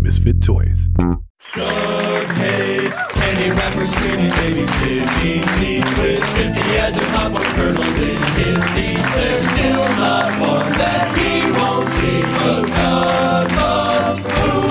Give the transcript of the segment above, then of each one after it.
Misfit Toys. Doug hates candy wrappers, screaming baby sippy seeds with 50 as a top of kernels in his teeth. There's still not one that he won't see, 'cause Doug loves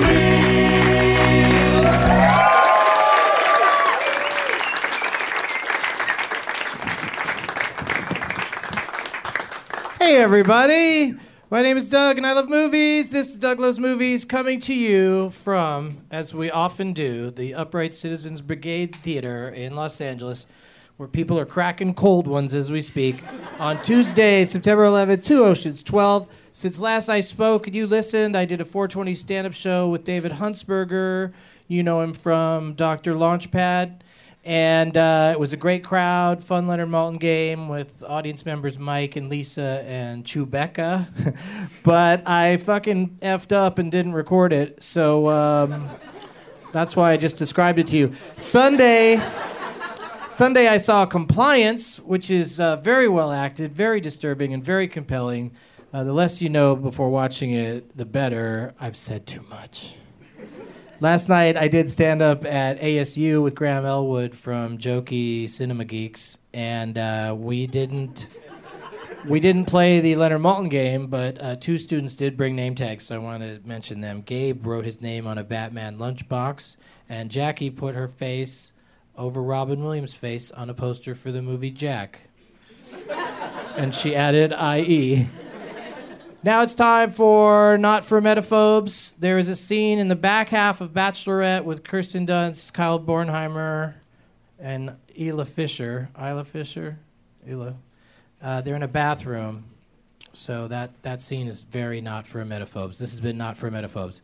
movies. Hey everybody! My name is Doug and I love movies. This is Doug Loves Movies coming to you from, as we often do, the Upright Citizens Brigade Theater in Los Angeles, where people are cracking cold ones as we speak, on Tuesday, September 11th, 2 Oceans 12. Since last I spoke and you listened, I did a 420 stand-up show with David Huntsberger. You know him from Dr. Launchpad. And it was a great crowd, fun Leonard Maltin game with audience members Mike and Lisa and Chewbacca. But I fucking effed up and didn't record it, so that's why I just described it to you. Sunday I saw Compliance, which is very well acted, very disturbing, and very compelling. The less you know before watching it, the better. I've said too much. Last night, I did stand-up at ASU with Graham Elwood from Jokey Cinema Geeks, and we didn't play the Leonard Maltin game, but two students did bring name tags, so I want to mention them. Gabe wrote his name on a Batman lunchbox, and Jackie put her face over Robin Williams' face on a poster for the movie Jack. And she added IE. Now it's time for Not for Metaphobes. There is a scene in the back half of Bachelorette with Kirsten Dunst, Kyle Bornheimer, and Isla Fisher. They're in a bathroom. So that scene is very Not for Metaphobes. This has been Not for Metaphobes.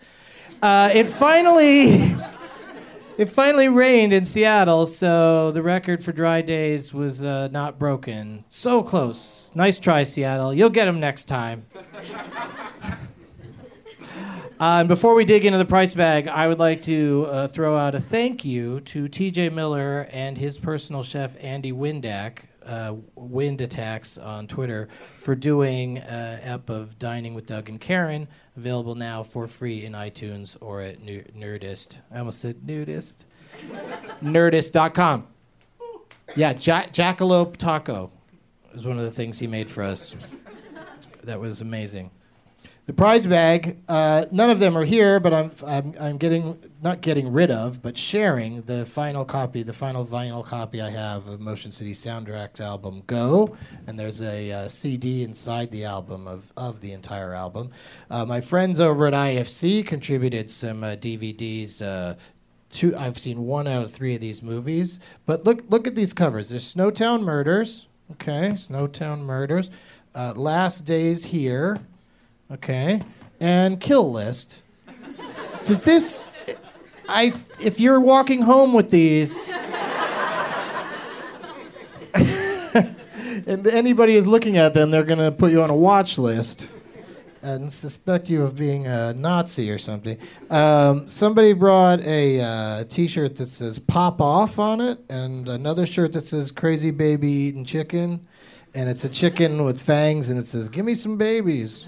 It finally rained in Seattle, so the record for dry days was not broken. So close. Nice try, Seattle. You'll get them next time. And before we dig into the price bag, I would like to throw out a thank you to TJ Miller and his personal chef, Andy Windack, Wind Attacks on Twitter, for doing an ep of Dining with Doug and Karen, available now for free in iTunes or at Nerdist. I almost said nudist. Nerdist.com. Yeah, Jackalope Taco is one of the things he made for us. That was amazing. The prize bag, none of them are here, but I'm not getting rid of, but sharing the final vinyl copy I have of Motion City Soundtrack's album Go, and there's a CD inside the album of the entire album. My friends over at IFC contributed some DVDs. I've seen 1 out of 3 of these movies, but look at these covers. There's Snowtown Murders, okay, Snowtown Murders, Last Days Here. Okay, and Kill List. Does this... if you're walking home with these... and anybody is looking at them, they're going to put you on a watch list and suspect you of being a Nazi or something. Somebody brought a T-shirt that says Pop Off on it, and another shirt that says Crazy Baby Eating Chicken. And it's a chicken with fangs, and it says, "Give me some babies."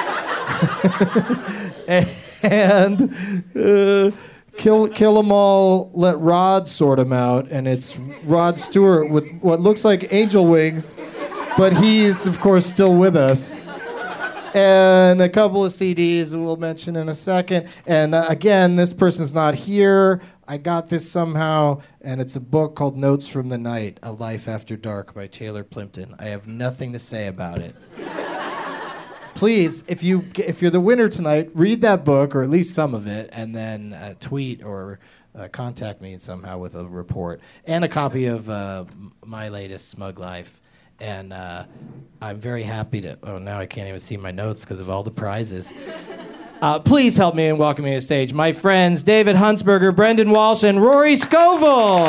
and Kill 'Em All, Let Rod Sort 'Em Out, and it's Rod Stewart with what looks like angel wings, but he's, of course, still with us. And a couple of CDs we'll mention in a second. And again, this person's not here. I got this somehow, and it's a book called Notes from the Night, A Life After Dark by Taylor Plimpton. I have nothing to say about it. Please, if you're the winner tonight, read that book, or at least some of it, and then tweet or contact me somehow with a report. And a copy of my latest Smug Life. And I'm very happy to... Oh, now I can't even see my notes because of all the prizes. Please help me in welcoming to the stage my friends David Huntsberger, Brendan Walsh, and Rory Scovel.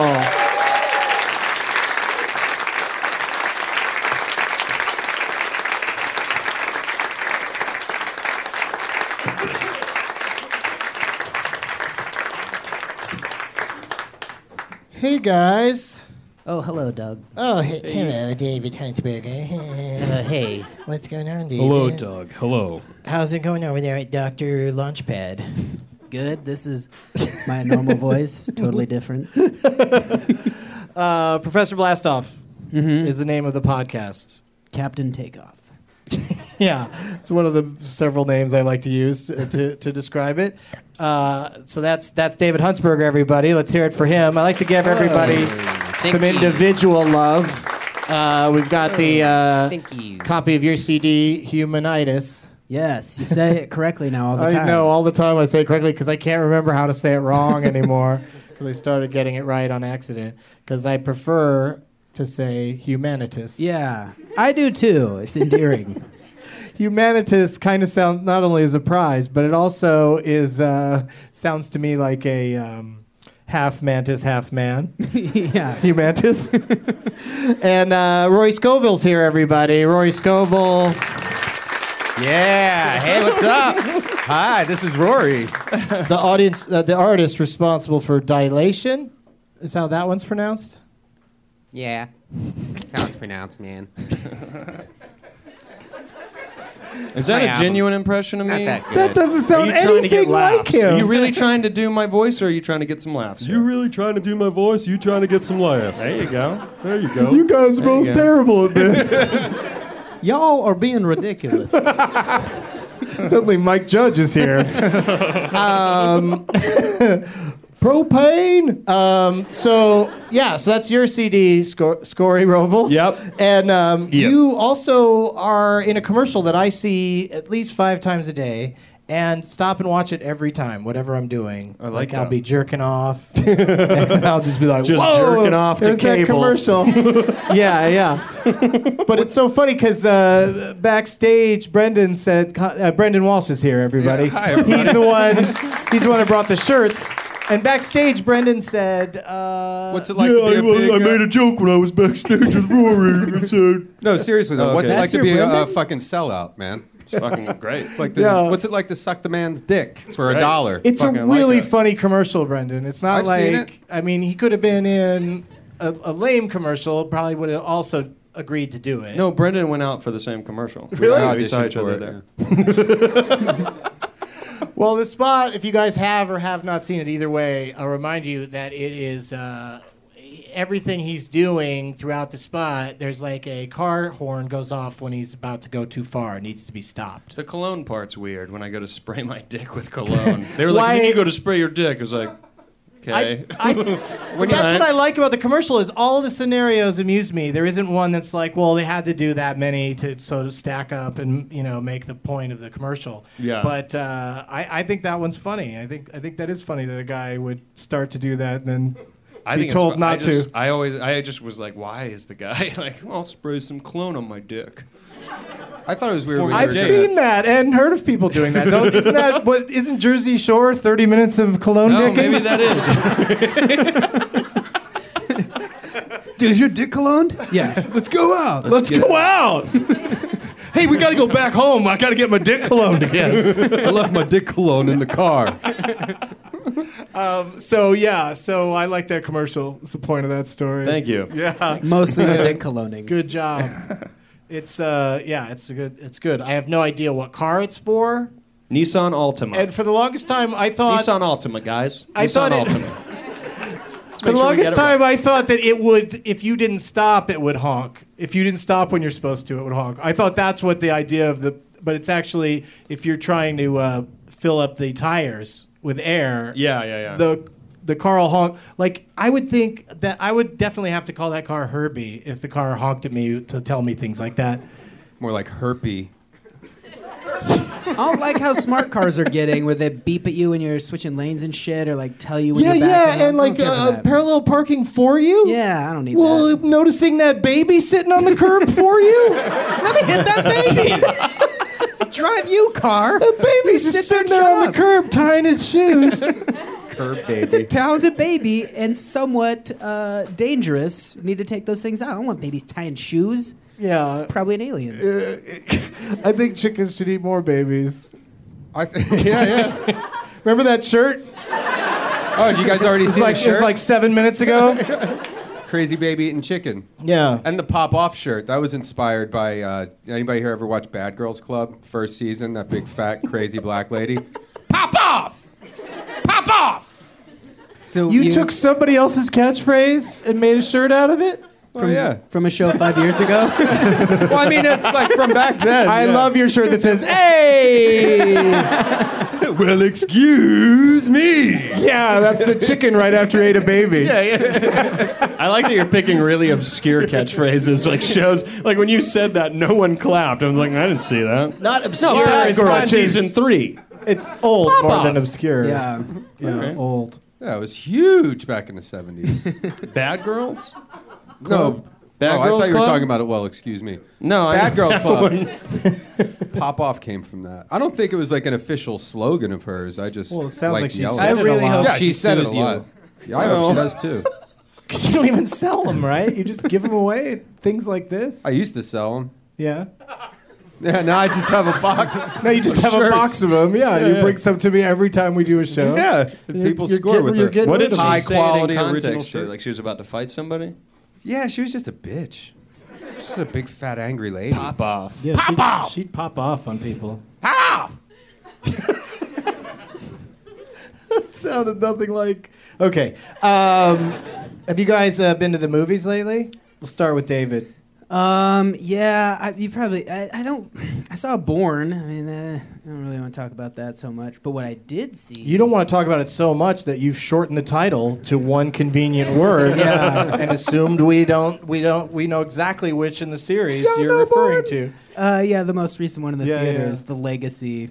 Hey, guys. Oh, hello, Doug. Oh, hello, David Huntsberger. Hey. What's going on, David? Hello, Doug. Hello. How's it going over there at Dr. Launchpad? Good. This is my normal voice. Totally different. Professor Blastoff is the name of the podcast. Captain Takeoff. Yeah, it's one of the several names I like to use to describe it. So that's David Huntsberger, everybody. Let's hear it for him. I like to give everybody some individual love. We've got the copy of your CD, Humanitis. Yes, you say it correctly now all the time. I know, all the time I say it correctly because I can't remember how to say it wrong anymore because I started getting it right on accident because I prefer to say Humanitas. Yeah, I do too. It's endearing. Humanitas kind of sounds not only as a prize, but it also is sounds to me like a half mantis, half man. Yeah. Humantis. And Rory Scoville's here, everybody. Rory Scovill. Yeah. Hey, what's up? Hi, this is Rory. The artist responsible for Dilation. Is how that one's pronounced? Yeah. That's how it's pronounced, man. Is that a genuine impression of Not me? that good. That doesn't sound anything like him. Are you really trying to do my voice, or are you trying to get some laughs? You really trying to do my voice? You trying to get some laughs? There you go. There you go. You guys are both terrible at this. Y'all are being ridiculous. Suddenly Mike Judge is here. Propane. So that's your CD, Scory Roval. Yep. And you also are in a commercial that I see at least 5 times a day, and stop and watch it every time, whatever I'm doing. I like I'll that. be jerking off, and I'll just be like, Just whoa, jerking off to there's that cable. commercial. Yeah. But it's so funny because backstage, Brendan said, Brendan Walsh is here, everybody. Yeah, hi, everybody. He's the one that brought the shirts. And backstage, Brendan said, What's it like to be a big... I made a joke when I was backstage with Rory. I said, No, seriously though, Oh, what's it okay. like to That's be your a Brendan? fucking sellout, man? It's fucking great. It's like the, Yeah. What's it like to suck the man's dick for Right. $1? it's a Fucking like really that. funny commercial, Brendan. It's not I've seen it. I mean, he could have been in a lame commercial, probably would have also agreed to do it. No, Brendan went out for the same commercial. Really? We saw Auditioned each other for there. it, Well, the spot, if you guys have or have not seen it either way, I'll remind you that it is everything he's doing throughout the spot. There's like a car horn goes off when he's about to go too far. It needs to be stopped. The cologne part's weird when I go to spray my dick with cologne. They were Why- like, you need to go to spray your dick. I was like, okay. That's what I like about the commercial is all of the scenarios amuse me. There isn't one that's like, well, they had to do that many to sort of stack up and make the point of the commercial. Yeah. But I think that one's funny. I think that is funny that a guy would start to do that and then I be think told it's, not to. I just was like, why is the guy like, well, I'll spray some cologne on my dick. I thought it was weird when you I've were saying seen that and heard of people doing that. Isn't Jersey Shore 30 minutes of cologne Oh, dicking? maybe that is. Dude, is your dick cologne? Yeah. Let's go out. Let's go out. Hey, we got to go back home. I got to get my dick cologne again. I left my dick cologne in the car. So I like that commercial. It's the point of that story. Thank you. Yeah. Mostly the dick cologning. Good job. It's good. I have no idea what car it's for. Nissan Altima. And for the longest time I thought Nissan Altima, guys. I Nissan thought it- Altima. for the longest time I thought that it would, if you didn't stop, it would honk. If you didn't stop when you're supposed to, it would honk. I thought that's what the idea of but it's actually if you're trying to fill up the tires with air. Yeah. The car will honk. Like, I would think that I would definitely have to call that car Herbie if the car honked at me to tell me things like that. more like herpy. I don't like how smart cars are getting, where they beep at you when you're switching lanes and shit, or like tell you when you're backing up. and I like don't care for that. parallel parking for you. Yeah, I don't need Well, that. noticing that baby sitting on the curb for you. Let me hit that baby. Drive you, car. The baby's Sit just there sitting and there shut on the up. curb tying its shoes. Herb It's a baby. talented baby and somewhat dangerous. You need to take those things out. I don't want babies tying shoes. Yeah. It's probably an alien. I think chickens should eat more babies. Yeah. Remember that shirt? Oh, did you guys already see the It shirt? was like 7 minutes ago. Crazy Baby Eating Chicken. Yeah. And the pop-off shirt, that was inspired by, anybody here ever watch Bad Girls Club? First season, that big, fat, crazy black lady? Pop off! So You took somebody else's catchphrase and made a shirt out of it? from a show 5 years ago. Well, I mean, it's like from back then. I love your shirt that says, "Hey!" Well, excuse me. Yeah, that's the chicken right after ate a baby. I like that you're picking really obscure catchphrases, like shows. Like when you said that, no one clapped. I was like, I didn't see that. Not obscure. No, Bad as Girl much season as 3. it's old Pop more off. than obscure. Yeah. Yeah, old. Yeah, it was huge back in the 70s. Bad Girls? No. Bad I Girls thought you were Club? talking about it. Well, excuse me. No, Bad Girl that Club. one. Pop Off came from that. I don't think it was like an official slogan of hers. I just Well, it sounds liked like she yelling. said I it a really lot. hope Yeah, she said it sues a you. lot. Yeah, I hope she does too. Because you don't even sell them, right? You just give them away at things like this. I used to sell them. Yeah. Yeah, now I just have a box. No, you just have a Shirts. box of them. Yeah, you yeah. bring some to me every time we do a show. Yeah, people you're score getting- with you're her. getting What rid did of she them. say High-quality in original context to? shirt. Like she was about to fight somebody? Yeah, she was just a bitch. She's a big fat angry lady. Pop off. Yeah, she'd pop off on people. Ow! That sounded nothing like. Okay. Have you guys been to the movies lately? We'll start with David. Yeah, I saw Born. I mean, I don't really want to talk about that so much. But what I did see. You don't want to talk about it so much that you've shortened the title to one convenient word and assumed we know exactly which in the series you're referring to. Yeah, the most recent one in the Yeah, theater yeah. is The Legacy.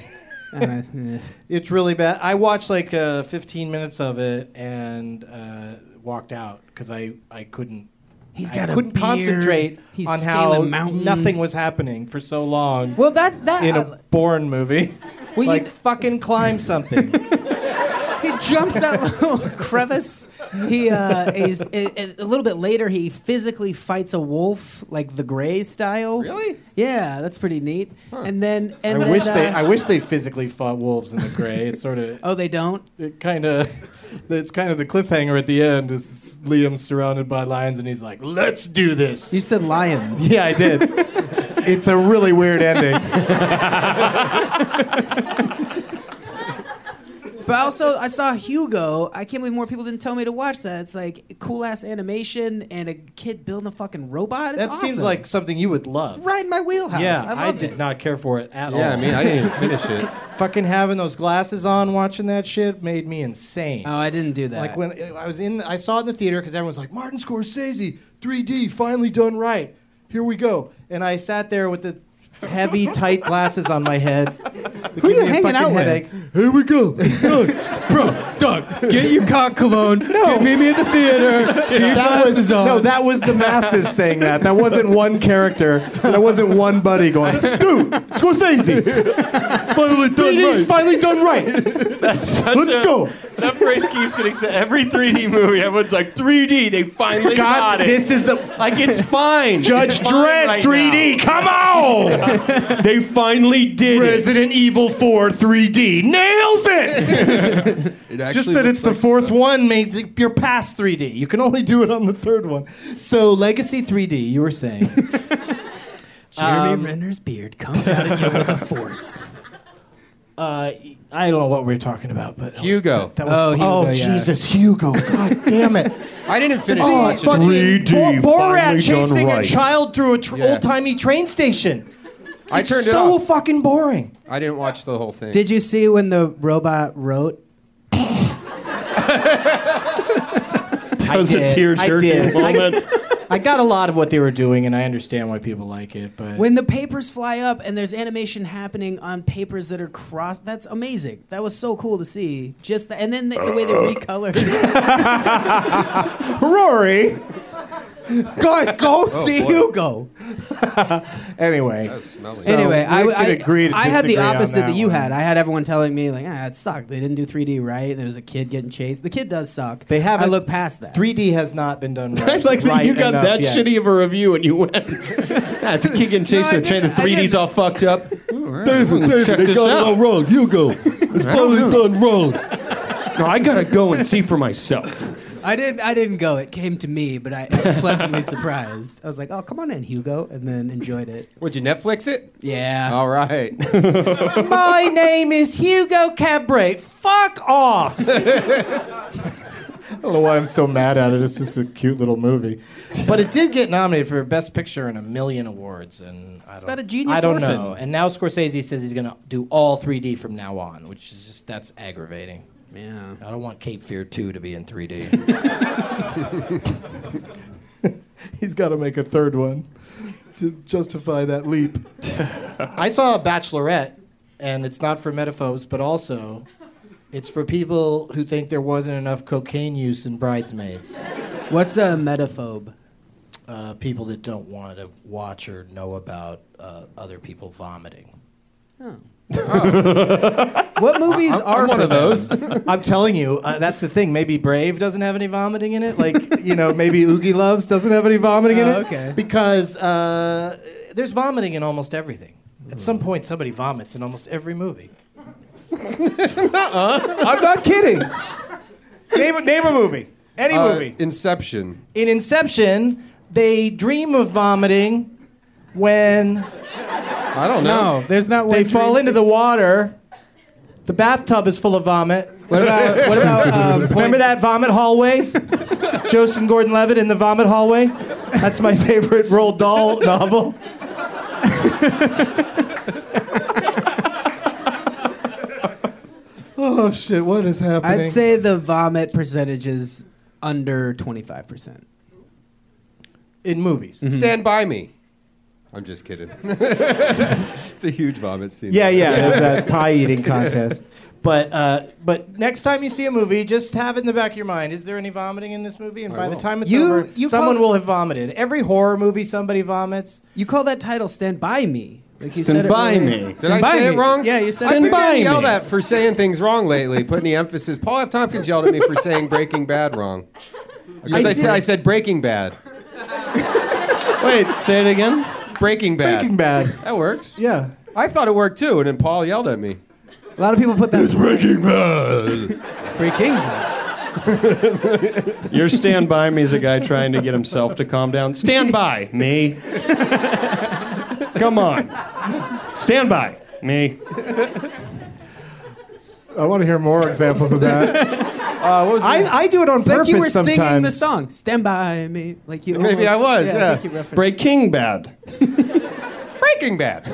It's really bad. I watched like 15 minutes of it and walked out because I couldn't. He's I got a couldn't beard. concentrate He's on scaling how mountains. nothing was happening for so long Well, that in a Bourne movie. Well, Like fucking climb something. he jumps that little crevice. He's a little bit later. He physically fights a wolf, like the Grey style. Really? Yeah, that's pretty neat. And then I wish they physically fought wolves in the Grey. It's sort of Oh, they don't. it's kind of the cliffhanger at the end is Liam surrounded by lions and he's like, "Let's do this." You said lions. Yeah, I did. It's a really weird ending. But also, I saw Hugo. I can't believe more people didn't tell me to watch that. It's like cool ass animation and a kid building a fucking robot. It's That seems awesome. like something you would love. right in my wheelhouse. Yeah, I loved did it. not care for it at all. Yeah, I mean, I didn't even finish it. Fucking having those glasses on, watching that shit made me insane. Oh, I didn't do that. Like when I saw it in the theater because everyone's like, Martin Scorsese, 3D, finally done right. Here we go. And I sat there with the heavy, tight glasses on my head. Who are you hanging out with? Here we go. Doug, get your cock cologne. No. Meet me at the theater. Get your glasses on. No, that was the masses saying that. That wasn't one character. That wasn't one buddy going, dude, Scorsese, Finally done 3D's right. finally done right. Let's go. That phrase keeps getting said. Every 3D movie, everyone's like, 3D, they finally got it. This is the Like, it's fine. Judge It's fine Dredd right 3D. Come on. They finally did Resident Evil 4 3D nails it. It actually Just that it's the looks like fourth stuff. one means you're past 3D. You can only do it on the third one. So Legacy 3D, you were saying. Jeremy Renner's beard comes out of you with a force. I don't know what we were talking about, but Hugo. That was, Oh, Hugo, yeah. Jesus, Hugo! God damn it! I didn't finish Oh, watching fucking 3D Borat finally chasing done a right. child through a Yeah. old-timey train station. I It's turned it so off. fucking boring. I didn't watch the whole thing. Did you see when the robot wrote? That was a I tear-jerking did. moment. I got a lot of what they were doing, and I understand why people like it. But When the papers fly up and there's animation happening on papers that are crossed, that's amazing. That was so cool to see. Just and then the way they recolored. Rory. Guys, go see boy. Hugo. Anyway, That was smelly. So Anyway, we could agree to I had the disagree on opposite that you one. had. I had everyone telling me like, it sucked. They didn't do 3D right. There was a kid getting chased. The kid does suck. They haven't- I look past that. 3D has not been done right. Like that right you got enough that yet. shitty of a review and you went, that's a kick and chase. No, I They're saying the didn't. I 3D's didn't. all fucked up. David, Check they this got it out. all wrong. Hugo, it's finally done wrong. No, I gotta go and see for myself. I didn't go. It came to me, but I was pleasantly surprised. I was like, oh, come on in, Hugo, and then enjoyed it. Would you Netflix it? Yeah. All right. My name is Hugo Cabret. Fuck off. don't know why I'm so mad at it. It's just a cute little movie. But it did get nominated for Best Picture in a million awards, and it's about a genius I don't orphan. know. And now Scorsese says he's going to do all 3D from now on, which is just that's aggravating. Yeah. I don't want Cape Fear 2 to be in 3D. He's got to make a third one to justify that leap. I saw a Bachelorette, and it's not for metaphobes, but also it's for people who think there wasn't enough cocaine use in Bridesmaids. What's a metaphobe? People that don't want to watch or know about other people vomiting. What movies are I'm one for of those. I'm telling you, that's the thing. Maybe Brave doesn't have any vomiting in it. Like, maybe Oogie Loves doesn't have any vomiting in it. Okay. Because there's vomiting in almost everything. At some point, somebody vomits in almost every movie. I'm not kidding. Name a movie. Any movie. Inception. In Inception, they dream of vomiting when I don't know. No, there's not one. they fall into the water. The bathtub is full of vomit. What about Remember that vomit hallway? Joseph Gordon-Levitt in the vomit hallway? That's my favorite Roald Dahl novel. Oh, shit, what is happening? I'd say the vomit percentage is under 25%. in movies. Stand By Me. I'm just kidding. It's a huge vomit scene. Yeah, there's that pie eating contest. But next time you see a movie, just have it in the back of your mind. Is there any vomiting in this movie? And by the time it's over, someone will have vomited. Every horror movie, somebody vomits. You call that title "Stand By Me"? Like you Stand said it by earlier. me. Did I say it wrong? Yeah, you said I've it. been getting by yelled me. at for saying things wrong lately, putting the emphasis. Paul F. Tompkins yelled at me for saying Breaking Bad wrong. Because I said Breaking Bad. Wait, say it again. Breaking Bad. Breaking Bad. That works. Yeah. I thought it worked too, and then Paul yelled at me. A lot of people put that. It's Breaking Bad. Breaking. Your Stand By Me is a guy trying to get himself to calm down. Stand by me. Come on. Stand by me. I want to hear more examples of that. What was it? I do it on purpose Like you were sometimes. singing the song "Stand By Me." Like you. Maybe almost, I was, yeah. I think you referenced- Breaking Bad. Breaking Bad.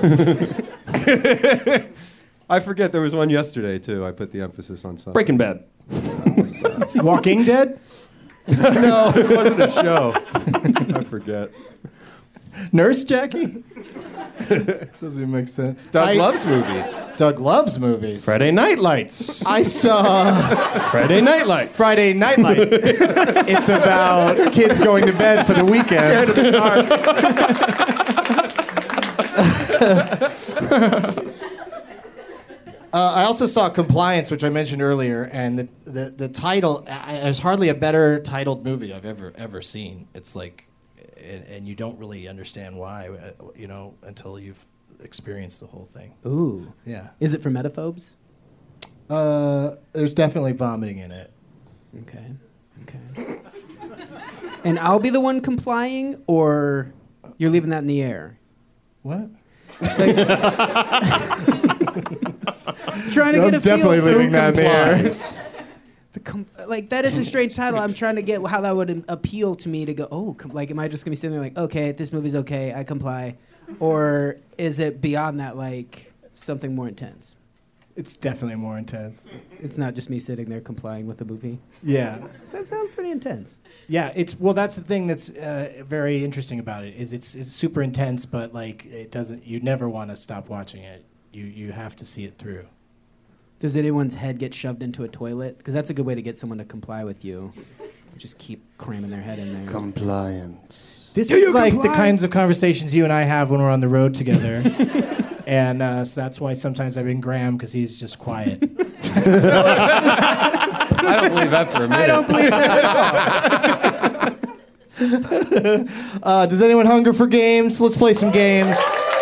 I forget there was one yesterday too. I put the emphasis on something. Breaking Bad. Walking Dead? No, it wasn't a show. I forget. Nurse Jackie? Doesn't even make sense. Doug loves movies. Doug loves movies. Friday Night Lights. I saw Friday Night Lights. Friday Night Lights. It's about kids going to bed for the weekend. I also saw Compliance, which I mentioned earlier, and the title. There's hardly a better titled movie I've ever seen. It's like, and you don't really understand why, until you've experienced the whole thing. Ooh. Yeah. Is it for metaphobes? There's definitely vomiting in it. Okay. And I'll be the one complying, or you're leaving that in the air? What? Trying to get a definitely feel. leaving that in the air. Like that is a strange title. I'm trying to get how that would appeal to me to go. Oh, like am I just gonna be sitting there like, okay, this movie's okay, I comply, or is it beyond that, like something more intense? It's definitely more intense. It's not just me sitting there complying with the movie. Yeah. So that sounds pretty intense. Yeah, that's the thing that's very interesting about it is it's super intense, but like it doesn't. You never want to stop watching it. You have to see it through. Does anyone's head get shoved into a toilet? Because that's a good way to get someone to comply with you. Just keep cramming their head in there. Compliance. This is like the kinds of conversations you and I have when we're on the road together, and so that's why sometimes I bring Graham because he's just quiet. I don't believe that for a minute. I don't believe that at all. Does anyone hunger for games? Let's play some games.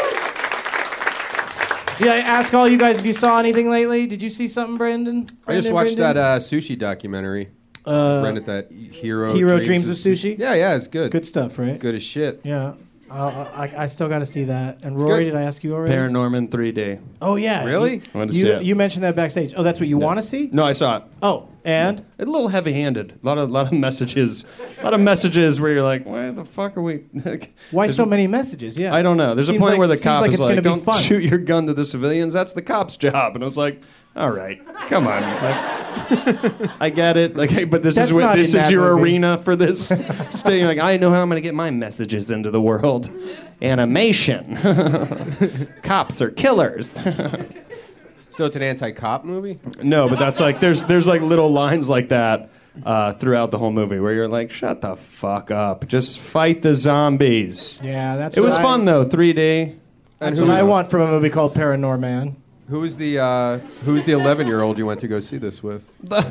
Did I ask all you guys if you saw anything lately? Did you see something, Brandon? I just watched Brendan? that sushi documentary. Rented that Hero Dreams of Sushi? Yeah, it's good. Good stuff, right? Good as shit. Yeah. I still got to see that. And Rory, good. did I ask you already? Paranorman 3D. Oh yeah. Really? I wanted to see it. You mentioned that backstage. Oh, that's what you want to see? No, I saw it. Oh, and A little heavy-handed. A lot of messages. A lot of messages where you're like, why the fuck are we? why so many messages? Yeah. I don't know. There's a Seems point like- where the seems cop like is it's gonna like, be "Don't fun." shoot your gun to the civilians. That's the cop's job." And I was like, "All right, come on." Like, I get it. Like, but this That's is what not this in is that your movie. arena for this. Staying like, I know how I'm going to get my messages into the world. Animation. Cops are killers. So it's an anti-cop movie? No, but that's like there's like little lines like that throughout the whole movie where you're like, shut the fuck up, just fight the zombies. Yeah, that's. It was what fun though, 3D. That's what I want from a movie called Paranorman. Who's the 11-year-old you went to go see this with?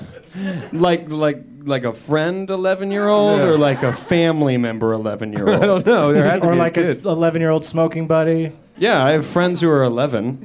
Like a friend 11-year-old or like a family member 11-year-old. I don't know. There had to Or be like a a kid. 11-year-old smoking buddy. Yeah, I have friends who are 11.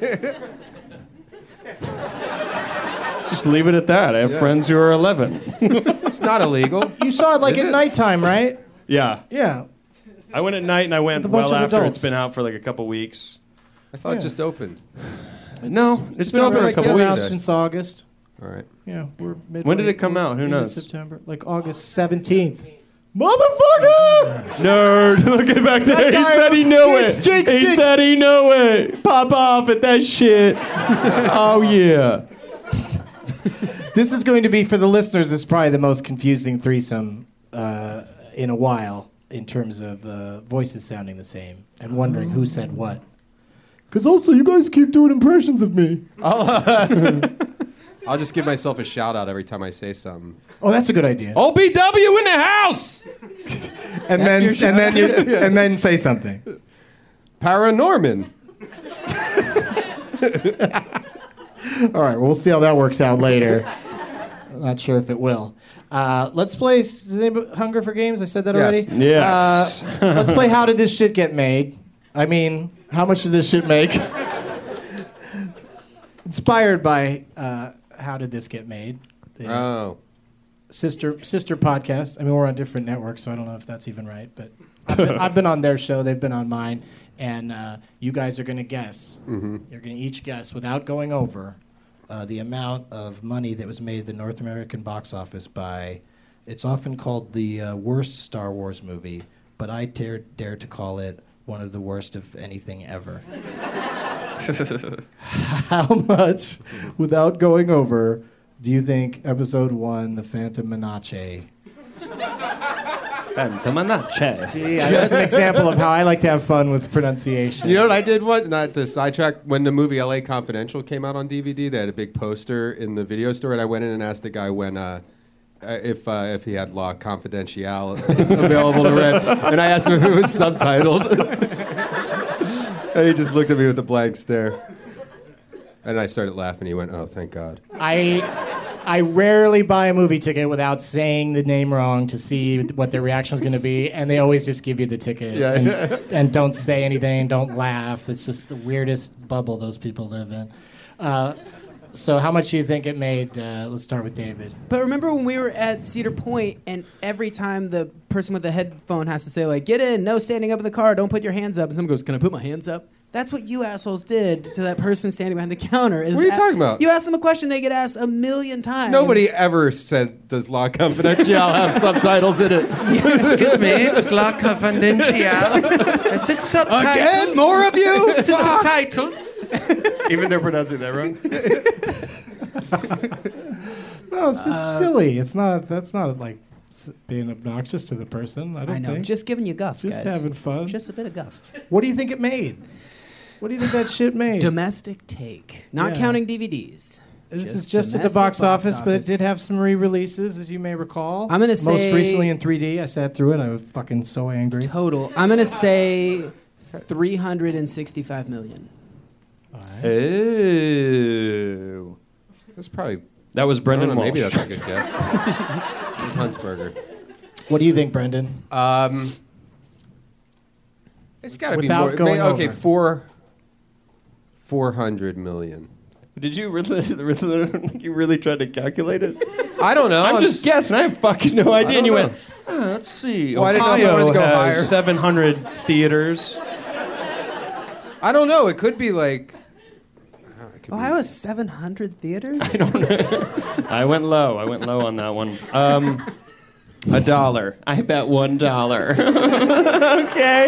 Just leave it at that. I have friends who are 11. It's not illegal. You saw it like Is at it? nighttime, right? Yeah. Yeah. I went at night and I went With a bunch well of after adults. it's been out for like a couple weeks. I thought it just opened. No, it's been Been out for over a couple been out weeks. since August. All right. Yeah, we're midway. When did it come out? Who into knows? September, like August 17th. Motherfucker! Nerd, look at back there. He guy said he was- knew Jinx, it. jinx, He jinx. said he knew it. Pop off at that shit. Oh yeah. This is going to be, for the listeners, this is probably the most confusing threesome in a while in terms of voices sounding the same and wondering who said what. Because also, you guys keep doing impressions of me. I'll just give myself a shout out every time I say something. Oh, that's a good idea. OBW in the house! and then say something. Paranorman. All right, well, we'll see how that works out later. Not sure if it will. Let's play. Does anybody Hunger for Games? I said that Yes. already. Yes. Let's play. How did this shit get made? I mean, how much did this shit make? Inspired by How Did This Get Made? The Oh. sister podcast. I mean, we're on different networks, so I don't know if that's even right. But I've been on their show. They've been on mine, and you guys are going to guess. Mm-hmm. You're going to each guess without going over the amount of money that was made at the North American box office by. It's often called the worst Star Wars movie, but I dare to call it one of the worst of anything ever. How much, without going over, do you think Episode 1, The Phantom Menace? See, that's an example of how I like to have fun with pronunciation. You know what I did once? Not to sidetrack. When the movie L.A. Confidential came out on DVD, they had a big poster in the video store, and I went in and asked the guy when if he had La Confidential available to rent, and I asked him if it was subtitled, and he just looked at me with a blank stare, and I started laughing. He went, "Oh, thank God." I rarely buy a movie ticket without saying the name wrong to see what their reaction is going to be, and they always just give you the ticket and don't say anything, don't laugh. It's just the weirdest bubble those people live in. So how much do you think it made? Let's start with David. But remember when we were at Cedar Point, and every time the person with the headphone has to say, like, get in, no standing up in the car, don't put your hands up, and someone goes, can I put my hands up? That's what you assholes did to that person standing behind the counter. What are you talking about? You ask them a question they get asked a million times. Nobody ever said, "Does La Confidential have subtitles in it?" Excuse me, it's La Confidential. Is it subtitles? Again, more of you? Is it subtitles? Even they're pronouncing that wrong. No, it's just silly. It's not. That's not like being obnoxious to the person. I don't I know, think. just giving you guff, Just guys. having fun. Just a bit of guff. What do you think it made? What do you think that shit made? Domestic take, not Yeah. counting DVDs. This is just at the domestic box office, but it did have some re-releases, as you may recall. I'm gonna most say- recently in 3D. I sat through it. I was fucking so angry. Total. I'm gonna say 365 million. Ew. That's probably. That was Brendan I don't know, Walsh. maybe that's a good guess. It was Huntsberger. What do you think, Brendan? It's got to be Without more. going okay, over. 400 million. Did you really tried to calculate it? I don't know. I'm just guessing. I have fucking no idea. And you know. went Let's see. Well, I didn't know if I wanted Ohio to go has higher. 700 theaters. I don't know. It could be like. Ohio has 700 theaters? I went low on that one. $1. I bet $1. Okay.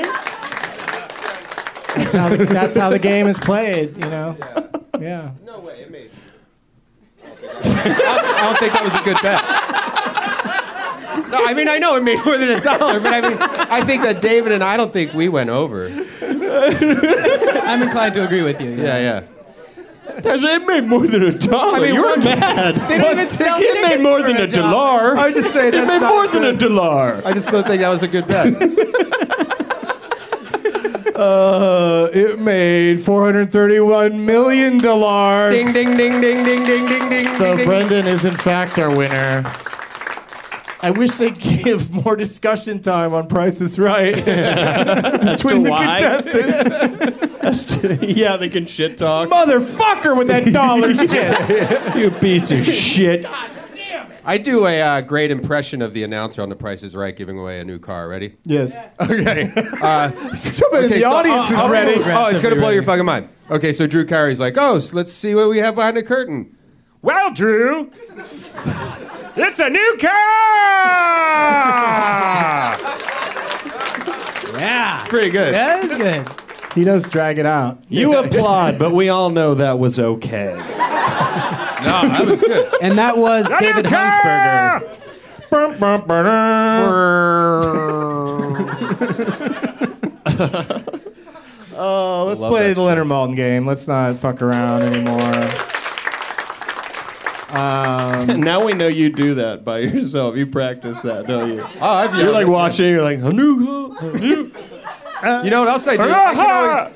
That's how the game is played, you know? Yeah. No way. It made. I don't think that was a good bet. No, I mean, I know it made more than $1, but I mean, I think that David and I don't think we went over. I'm inclined to agree with you. Yeah. It made more than $1. I mean, You're mad. They don't even sell It made more than $1. I was just saying It that's made not more than good. $1. I just don't think that was a good bet. It made $431 million. Ding, ding, ding, ding, ding, ding, ding, ding. So ding, ding. Brendan is in fact our winner. I wish they'd give more discussion time on Price is Right between the contestants. Yeah, they can shit talk. Motherfucker with that dollar shit. You piece of shit. I do a great impression of the announcer on The Price is Right giving away a new car. Ready? Yes. Okay. The audience is ready. Oh, it's gonna blow your fucking mind. Okay, so Drew Carey's like, so let's see what we have behind the curtain. Well, Drew, it's a new car. Yeah. Pretty good. That is good. He does drag it out. You applaud, but we all know that was okay. No, that was good. And that was David Hunsberger. Oh, let's play the Leonard Maltin game. Let's not fuck around anymore. Now we know you do that by yourself. You practice that, don't you? Oh, I've You're like watching. You're like, a new. You know what else I do? I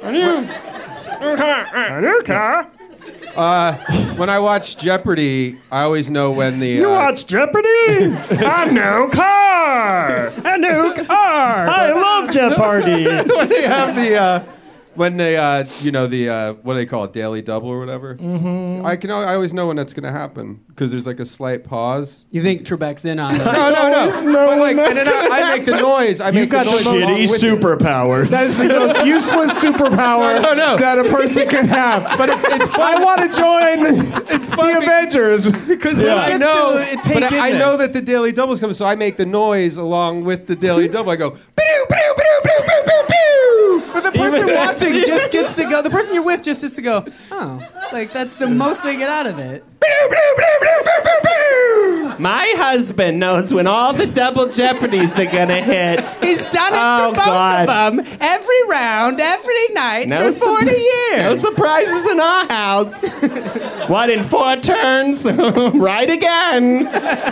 can always, when I watch Jeopardy, I always know when the. Jeopardy? A new car. A new car. I love Jeopardy. when they have the. When they, what do they call it, Daily Double or whatever? Mm-hmm. I always know when that's going to happen because there's like a slight pause. You think Trebek's in on it? No. But like, and then I make the noise. I make got the the noise. most along Shitty with it. superpowers. That is the most useless superpower No. that a person can have. But it's fun. I want to join the Avengers. Because Yeah. I know, take but in I know this. that the Daily Double's coming, so I make the noise along with the Daily Double. I go, "Ba-doo, ba-doo, ba-doo, ba-doo, ba-doo, ba-doo." But the person watching just gets to go. The person you're with just gets to go. Oh, like that's the most they get out of it. My husband knows when all the double jeopardies are gonna hit. He's done it Oh, for both God. of them every round, every night No for 40 years. No surprises in our house. What, in 4 turns? Right again.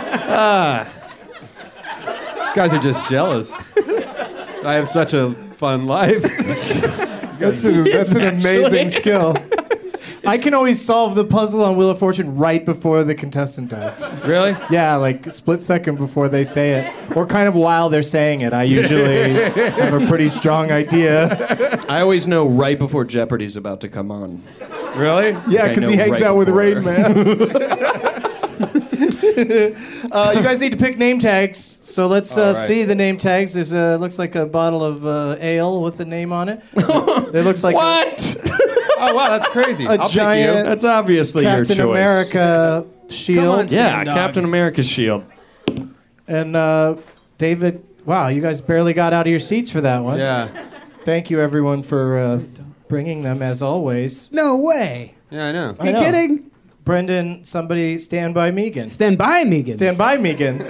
Guys are just jealous. I have such a fun life. That's an amazing skill. I can always solve the puzzle on Wheel of Fortune right before the contestant does. Really? Yeah, like a split second before they say it. Or kind of while they're saying it. I usually have a pretty strong idea. I always know right before Jeopardy's about to come on. Really? Yeah, I because know he hangs right out with before. Rain Man. You guys need to pick name tags. So let's All right. see the name tags. There's looks like a bottle of ale with the name on it. It looks like What? Oh, wow, that's crazy. A I'll giant- pick That's obviously your choice. Captain America shield. on. Yeah, Sam Dog. Captain America's shield. And David, wow, you guys barely got out of your seats for that one. you. Yeah. Thank you, everyone, for bringing them, as always. No way. Yeah, I know. Are you know. kidding? Brendan, somebody stand by Megan. Stand by, Megan. Stand by Megan.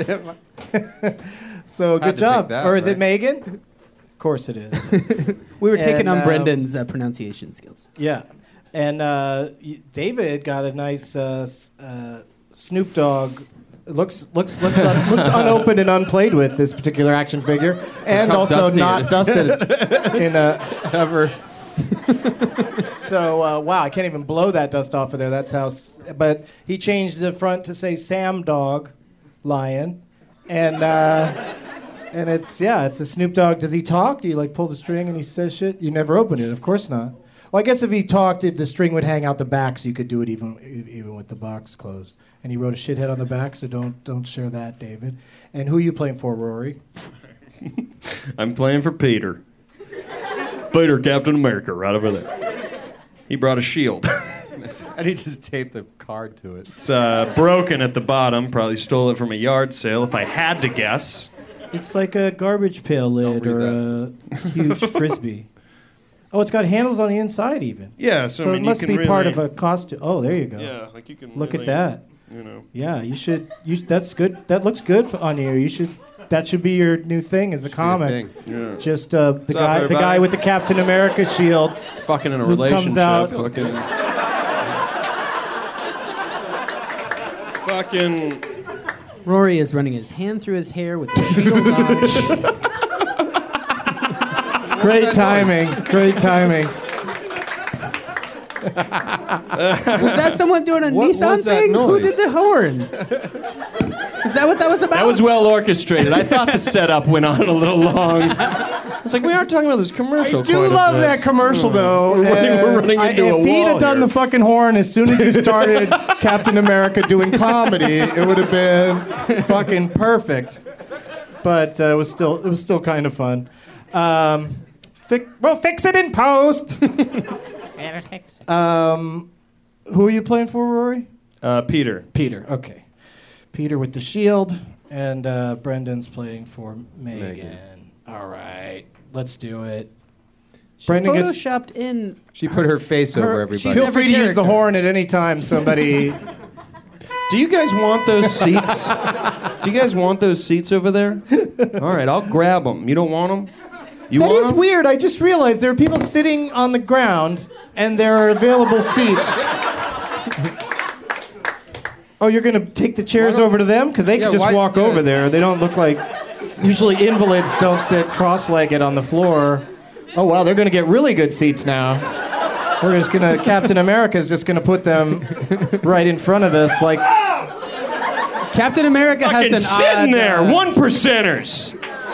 So Had good to pick job. that, Or is it right? Megan? Of course it is. We were taking And, on Brendan's pronunciation skills. Yeah. And David got a nice Snoop Dogg. Looks unopened and unplayed with, this particular action figure, and How also dusty not it is. dusted in Ever. So wow, I can't even blow that dust off of there. That's how. But he changed the front to say Sam Dog, Lion, and it's a Snoop Dogg. Does he talk? Do you like pull the string and he says shit? You never open it, of course not. Well, I guess if he talked, the string would hang out the back, so you could do it even with the box closed. And he wrote a shithead on the back, so don't share that, David. And who are you playing for, Rory? I'm playing for Peter. Peter, Captain America, right over there. He brought a shield. And he just taped a card to it. It's broken at the bottom. Probably stole it from a yard sale, if I had to guess. It's like a garbage pail lid or a huge frisbee. Oh, it's got handles on the inside even. Yeah, So I it mean, must you be can part really- of a costume. Oh, there you go. Yeah, like you can. Look really, at that. You know. Yeah, you should. That's good. That looks good on you. You should. That should be your new thing as a comic. Yeah. Just the up, guy everybody? with the Captain America shield. Fucking in a Who comes relationship. out- Fucking. Rory is running his hand through his hair with the shield on. Great timing. Great timing. Was that someone doing a What Nissan was that thing? Who noise? did the horn? Is that what that was about? That was well orchestrated. I thought the setup went on a little long. It's like we are talking about this commercial. I do love that commercial though. We're running into a if he'd wall have done here. the fucking horn as soon as you started Captain America doing comedy, it would have been fucking perfect. But it was still kind of fun. We'll fix it in post. Who are you playing for, Rory? Peter. Peter. Okay. Peter with the shield, and Brendan's playing for Megan. All right, let's do it. Brendan gets. photoshopped in. She put her face over everybody. she's Feel every free to use the character. horn at any time. Somebody. Do you guys want those seats? Do you guys want those seats over there? All right, I'll grab them. You don't want them? You That want is 'em? weird. I just realized there are people sitting on the ground, and there are available seats. Oh, you're gonna take the chairs over to them? Because they Yeah, can just why- walk yeah. over there. They don't look like. Usually invalids don't sit cross-legged on the floor. Oh wow, they're gonna get really good seats now. We're just gonna. Captain America's just gonna put them right in front of us, like. Captain America Fucking has an sitting odd, there, 1%ers.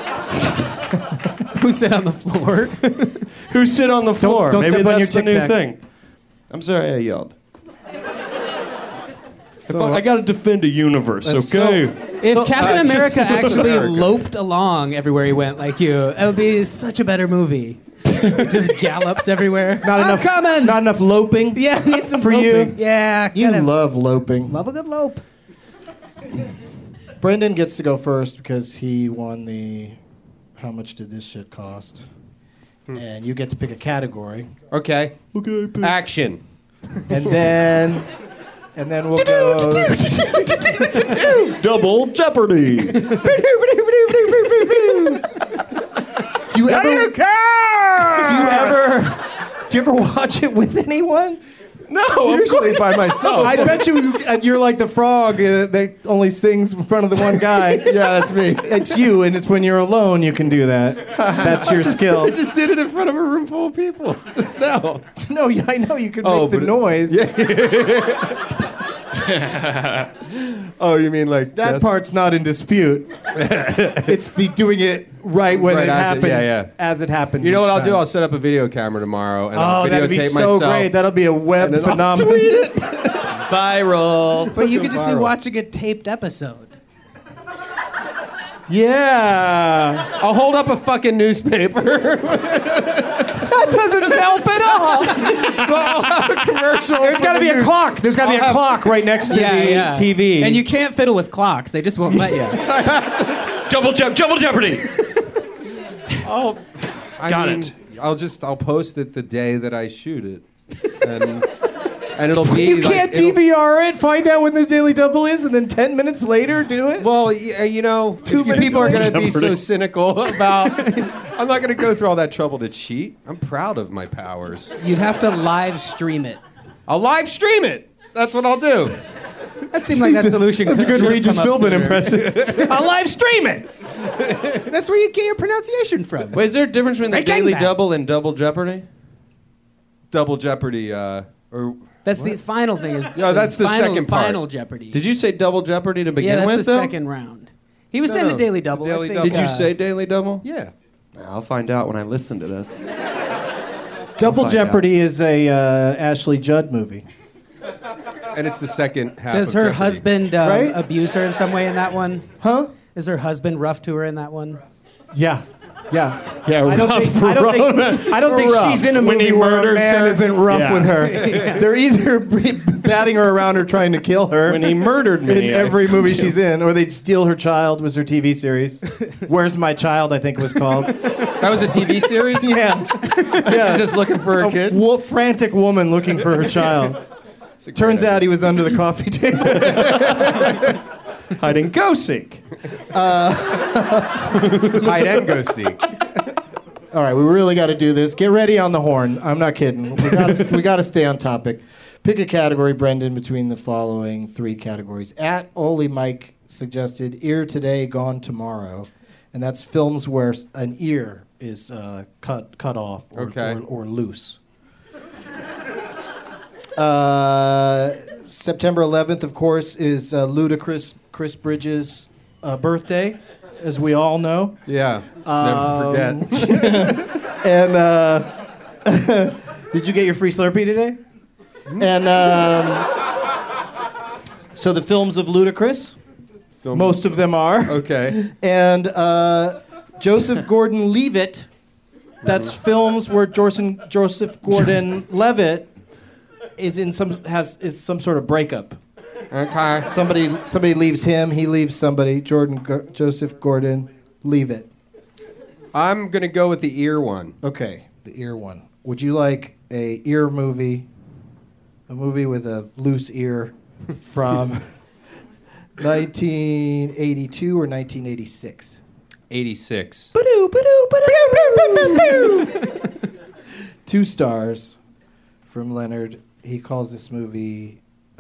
Who sit on the floor? Who sit on the floor? don't Maybe step on that's the your new Tic Tacs. thing. I'm sorry I yelled. So, I gotta defend a universe, That's okay? If Captain America just actually America. loped along everywhere he went like you, that would be such a better movie. He just gallops everywhere. not I'm enough. coming. Not enough loping. Yeah, need some For loping. you. Yeah, You gotta love loping. love a good lope. Brendan gets to go first because he won the how much did this shit cost? And you get to pick a category. Okay. Action. And then we'll go Double Jeopardy. Do you ever watch it with anyone? No, Usually by myself. I bet you're like the frog that only sings in front of the one guy. Yeah, that's me. It's you, and it's when you're alone you can do that. That's your skill. I just did it in front of a room full of people just now. No, yeah, I know you can Oh, make the but it- noise. Oh, you mean like That part's not in dispute. It's the doing it right when Right, it as it- happens, yeah, yeah. as it happens. You know each what I'll do? time. I'll set up a video camera tomorrow and I'll Oh, that'd be videotape so myself. great. That'll be a web and then I'll phenomenon. tweet it. Viral. But you could just be Viral. watching a taped episode. Yeah. I'll hold up a fucking newspaper. That doesn't help at all. Commercial. There's got to be a clock. There's got to be a clock right next to the TV. And you can't fiddle with clocks. They just won't let you. Double Jeopardy. Got it. I'll post it the day that I shoot it. And it'll be You like, can't it'll- DVR it, find out when the Daily Double is, and then 10 minutes later do it? Well, you know, if minutes people are going to later. be so cynical about. I'm not going to go through all that trouble to cheat. I'm proud of my powers. You'd have to live stream it. I'll live stream it. That's what I'll do. That seemed like that solution. That's a good should have Regis come up Philbin sooner. impression. I'll live stream it. That's where you get your pronunciation from. Wait, is there a difference between the Breaking Daily Bad. Double and Double Jeopardy? Double Jeopardy, or That's the final thing. Is Yeah, that's the final, second part. Final Jeopardy. Did you say Double Jeopardy to begin Yeah, that's with, the though? second round. He was No, saying no, the Daily Double. the Daily I think, Double. Did you say Daily Double? yeah. I'll find out when I listen to this. Double find Jeopardy is a Ashley Judd movie. And it's the second half. Does of her Jeopardy. husband Right? abuse her in some way in that one? Huh? Is her husband rough to her in that one? Yeah. Yeah. Yeah, I don't think Rough. she's in a When movie he where a murders man her. isn't rough Yeah. with her. They're either batting her around or trying to kill her. When he murdered me. in every movie she's in, or they'd steal her child was her TV series. Where's My Child, I think it was called. That was a TV series? Yeah. She's just looking for her kid? Frantic woman looking for her child. It's a great Turns idea. out he was under the coffee table. Hide and go seek. Hide and go seek. All right, we really got to do this. Get ready on the horn. I'm not kidding. We got to stay on topic. Pick a category, Brendan, between the following 3 categories. At Oli Mike suggested ear today, gone tomorrow, and that's films where an ear is cut off or loose. September 11th, of course, is Ludacris Chris Bridges' birthday, as we all know. Yeah. Never forget. And did you get your free Slurpee today? And so the films of Ludacris, most of them are. Okay. And Joseph Gordon-Levitt, that's films where Joseph Gordon-Levitt is some sort of breakup. Okay. Somebody leaves him, he leaves somebody. Joseph Gordon-Levitt. I'm going to go with the ear one. Okay, the ear one. Would you like a ear movie, a movie with a loose ear from 1982 or 1986? 86. 2 stars from Leonard. He calls this movie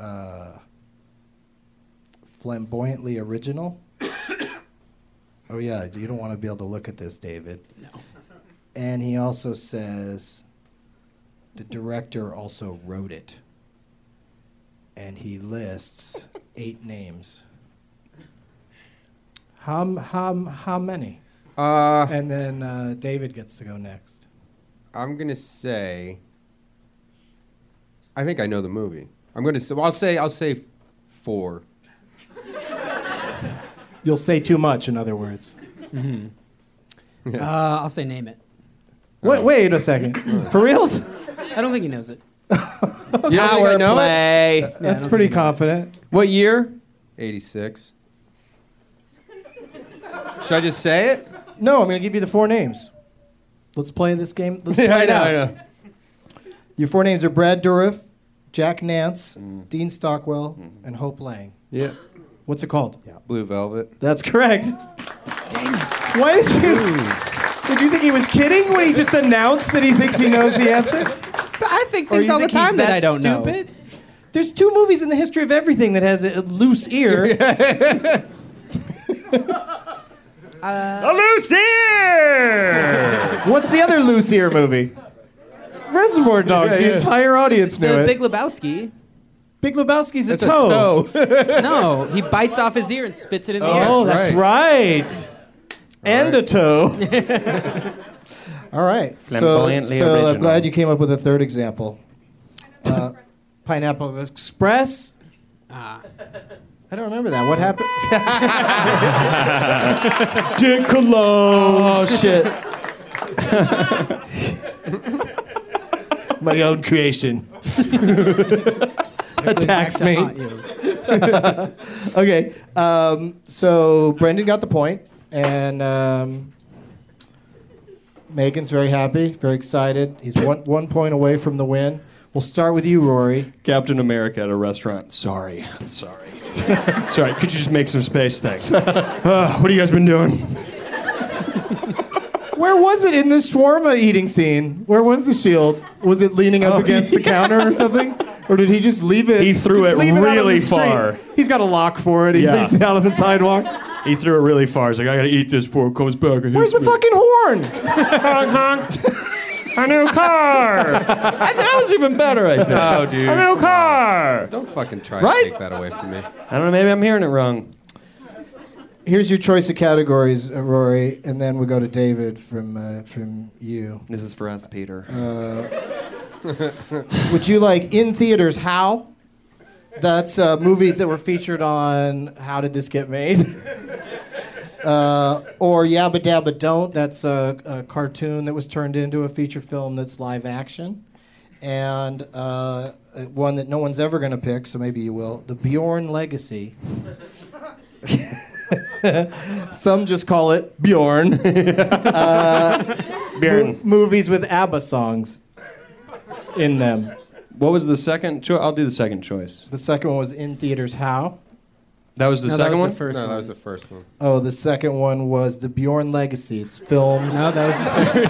flamboyantly original. Oh yeah, you don't want to be able to look at this, David. No. And he also says the director also wrote it. And he lists 8 names. How many? And then David gets to go next. I'm going to say... I think I know the movie. I'm going to say... Well, I'll say 4. You'll say too much, in other words. Mm-hmm. I'll say name it. Wait a second. For reals? I don't think he knows it. You don't think I know it? That's pretty confident. What year? 86. Should I just say it? No, I'm going to give you the 4 names. Let's play this game. Let's play it out. I know. Your 4 names are Brad Dourif, Jack Nance, Dean Stockwell, and Hope Lang. Yeah. What's it called? Blue Velvet. That's correct. Dang it. Why did you think he was kidding when he just announced that he thinks he knows the answer? But I think Or things you all the think he's time that I don't stupid? There's 2 movies in the history of everything that has a loose ear. A loose ear! What's the other loose ear movie? Reservoir Dogs. The entire audience knew know. it. Big Lebowski. Big Lebowski's a It's a toe. toe. No, he bites off his ear and spits it in the air. Oh, that's right. And a toe. All right. Flamboyantly So I'm original. glad you came up with a 3rd example. Pineapple Express. I don't remember that. What happened? Dick Cologne. Oh, shit. My own creation. Attacks me. Okay. So Brendan got the point, and Megan's very happy, very excited. He's one point away from the win. We'll start with you, Rory. Captain America at a restaurant. Sorry. Sorry, could you just make some space? Thanks. What have you guys been doing? Where was it in the shawarma eating scene? Where was the shield? Was it leaning up against the counter or something? Or did he just leave it? He threw it out on really the street? far. He's got a lock for it. He Yeah. leaves it out on the sidewalk. He threw it really far. He's like, I gotta eat this before it comes back. Where's the fucking horn? honk, honk. A new car. That was even better, I think. No, dude. A new car. Don't fucking try Right? to take that away from me. I don't know. Maybe I'm hearing it wrong. Here's your choice of categories, Rory, and then we'll go to David from you. This is for us, Peter. Would you like in theaters? How? That's movies that were featured on How Did This Get Made? Or Yabba Dabba Don't. That's a cartoon that was turned into a feature film that's live action. And one that no one's ever going to pick, so maybe you will. The Bjorn Legacy. Some just call it Bjorn. Bjorn. Movies with ABBA songs in them. What was the second choice? I'll do the second choice. The second one was in theaters. How? That was the No, second that was one? the first No, one. that was the first one. Oh, the second one was the Bjorn Legacy. It's films. No, that was the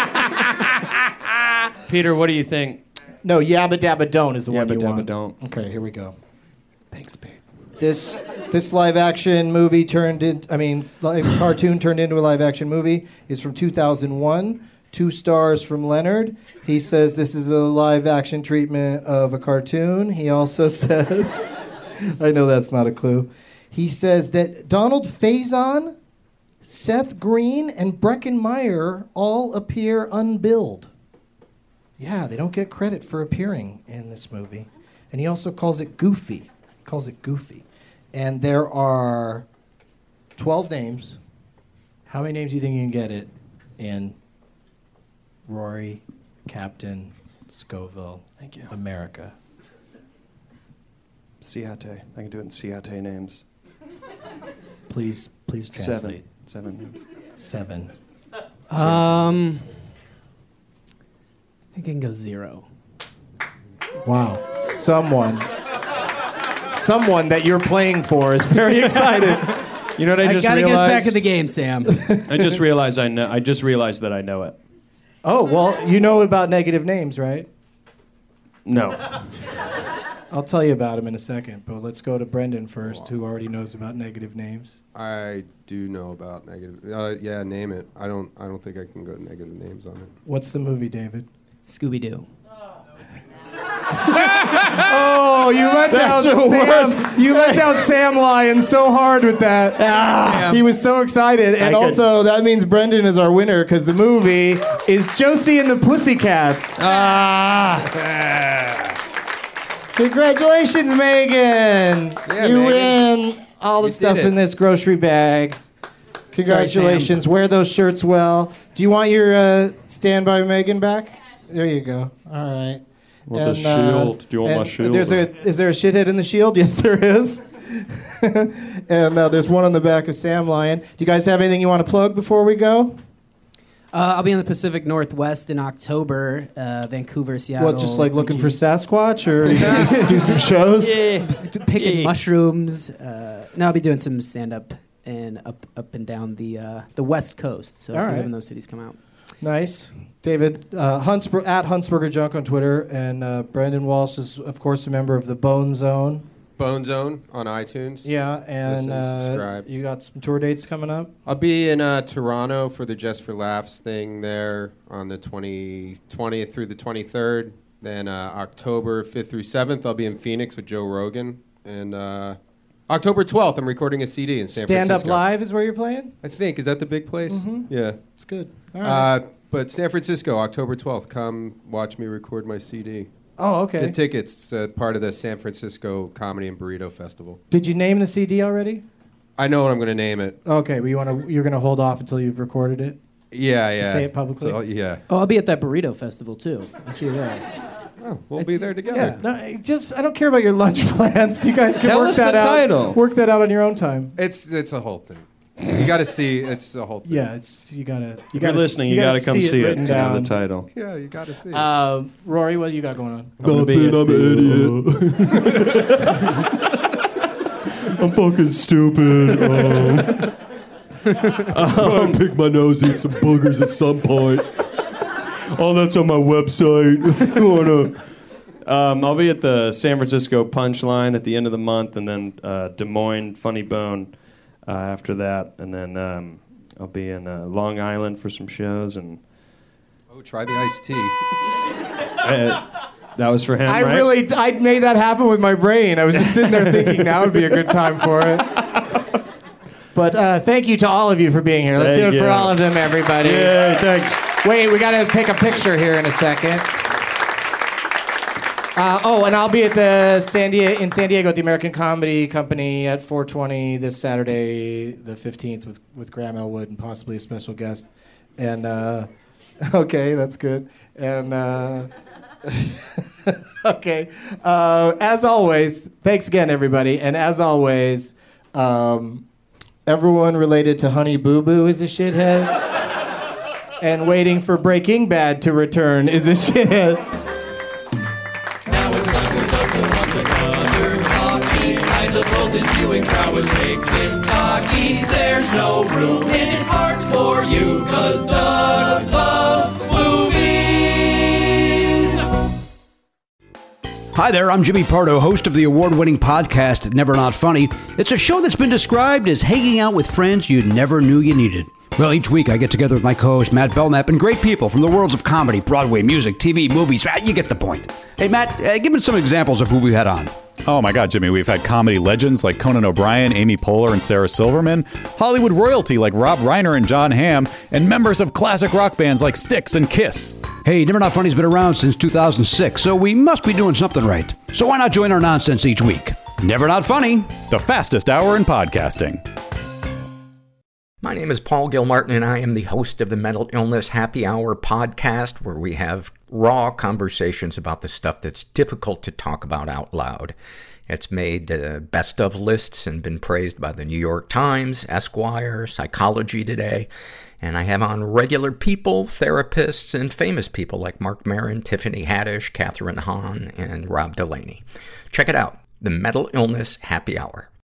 third. Peter, what do you think? No, Yabba Dabba Don't is the one Yabba you Dabba want. Don't. Okay, here we go. Thanks, Pete. This live action movie cartoon turned into a live action movie is from 2001. 2 stars from Leonard. He says this is a live action treatment of a cartoon. He also says, I know that's not a clue. He says that Donald Faison, Seth Green, and Breckin Meyer all appear unbilled. Yeah, they don't get credit for appearing in this movie. And he also calls it goofy. And there are 12 names. How many names do you think you can get it in Rory, Captain, Scoville, Thank you. America? Siate. I can do it in Siate names. Please translate. 7 names. 7. I think I can go 0. Wow. Someone that you're playing for is very excited. You know what I just gotta realized? get us back in the game, Sam. I just realized that I know it. Oh, well, you know about negative names, right? No. I'll tell you about them in a second, but let's go to Brendan first, who already knows about negative names. I do know about negative. Yeah, name it. I don't think I can go negative names on it. What's the movie, David? Scooby-Doo. Oh, you let down Sam. You let down Sam Lyon so hard with that. He was so excited, and also that means Brendan is our winner because the movie is Josie and the Pussycats. Congratulations, Megan! Yeah, you Megan. win all the You stuff did it. in this grocery bag. Congratulations. Wear those shirts well. Do you want your Stand By Megan back? There you go. All right. Want the shield? Do you want my shield? Is there a shithead in the shield? Yes, there is. And there's one on the back of Sam Lyon. Do you guys have anything you want to plug before we go? I'll be in the Pacific Northwest in October, Vancouver, Seattle. What, just like looking for Sasquatch, or you just do some shows? picking mushrooms. No, I'll be doing some stand-up and up and down the West Coast. So if you live in those cities, come out. Nice. David, at Huntsberger Junk on Twitter, and Brandon Walsh is, of course, a member of the Bone Zone. Bone Zone on iTunes. Yeah, and Listen, subscribe. you got some tour dates coming up? I'll be in Toronto for the Just for Laughs thing there on the 20th through the 23rd. Then October 5th through 7th, I'll be in Phoenix with Joe Rogan. And October 12th, I'm recording a CD in San Stand Francisco. Up Live is where you're playing? I think. Is that the big place? Mhm. Yeah. It's good. All right. But San Francisco, October 12th, come watch me record my CD. Oh, okay. Get tickets, part of the San Francisco Comedy and Burrito Festival. Did you name the CD already? I know what I'm going to name it. Okay, but you're gonna hold off until you've recorded it? Yeah, To yeah. say it publicly? So, yeah. Oh, I'll be at that burrito festival too. I'll see you there. Oh, we'll be there together. No, I don't care about your lunch plans. You guys can Tell work us that the out. title. Work that out on your own time. It's a whole thing. You got to see. It's a whole thing. Yeah, you gotta. If you're listening, you got to come see it. written To know down. the title. Yeah, you got to see it. Rory, what you got going on? Nothing, I'm an idiot. I'm fucking stupid. I'll pick my nose, eat some boogers at some point. All that's on my website. If you wanna. I'll be at the San Francisco Punchline at the end of the month, and then Des Moines Funny Bone after that, and then I'll be in Long Island for some shows. And Try the iced tea. that was for him, right? I made that happen with my brain. I was just sitting there thinking now would be a good time for it. But thank you to all of you for being here. Let's do it for all of them, everybody. Yay, thanks. Wait, we got to take a picture here in a second. And I'll be at in San Diego at the American Comedy Company at 4:20 this Saturday, the 15th, with Graham Elwood and possibly a special guest. And okay, that's good. And okay, as always, thanks again, everybody. And as always, everyone related to Honey Boo Boo is a shithead, and waiting for Breaking Bad to return is a shithead. Of both his viewing prowess makes him cocky. There's no room in his heart for you, 'cause Doug loves movies. Hi there, I'm Jimmy Pardo, host of the award-winning podcast Never Not Funny. It's a show that's been described as hanging out with friends you never knew you needed. Well, each week I get together with my co-host Matt Belknap and great people from the worlds of comedy, Broadway, music, TV, movies. You get the point. Hey, Matt, give me some examples of who we've had on. Oh my God, Jimmy, we've had comedy legends like Conan O'Brien, Amy Poehler, and Sarah Silverman, Hollywood royalty like Rob Reiner and John Hamm, and members of classic rock bands like Styx and Kiss. Hey, Never Not Funny's been around since 2006, so we must be doing something right. So why not join our nonsense each week? Never Not Funny. The fastest hour in podcasting. My name is Paul Gilmartin, and I am the host of the Mental Illness Happy Hour podcast, where we have raw conversations about the stuff that's difficult to talk about out loud. It's made best of lists and been praised by the New York Times, Esquire, Psychology Today. And I have on regular people, therapists, and famous people like Mark Maron, Tiffany Haddish, Catherine Hahn, and Rob Delaney. Check it out, the Mental Illness Happy Hour.